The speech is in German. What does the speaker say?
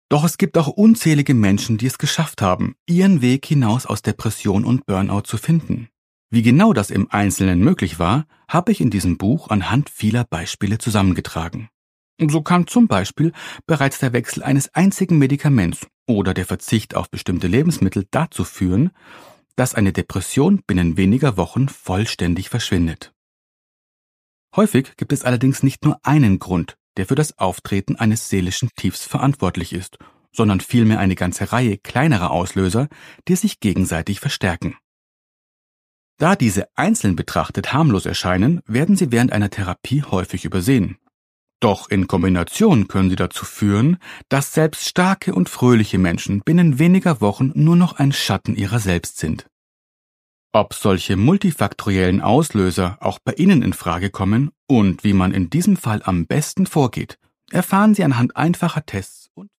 Doch es gibt auch unzählige Menschen, die es geschafft haben, ihren Weg hinaus aus Depression und Burnout zu finden. Wie genau das im Einzelnen möglich war, habe ich in diesem Buch anhand vieler Beispiele zusammengetragen. So kann zum Beispiel bereits der Wechsel eines einzigen Medikaments oder der Verzicht auf bestimmte Lebensmittel dazu führen, dass eine Depression binnen weniger Wochen vollständig verschwindet. Häufig gibt es allerdings nicht nur einen Grund, der für das Auftreten eines seelischen Tiefs verantwortlich ist, sondern vielmehr eine ganze Reihe kleinerer Auslöser, die sich gegenseitig verstärken. Da diese einzeln betrachtet harmlos erscheinen, werden sie während einer Therapie häufig übersehen. Doch in Kombination können sie dazu führen, dass selbst starke und fröhliche Menschen binnen weniger Wochen nur noch ein Schatten ihrer selbst sind. Ob solche multifaktoriellen Auslöser auch bei Ihnen in Frage kommen und wie man in diesem Fall am besten vorgeht, erfahren Sie anhand einfacher Tests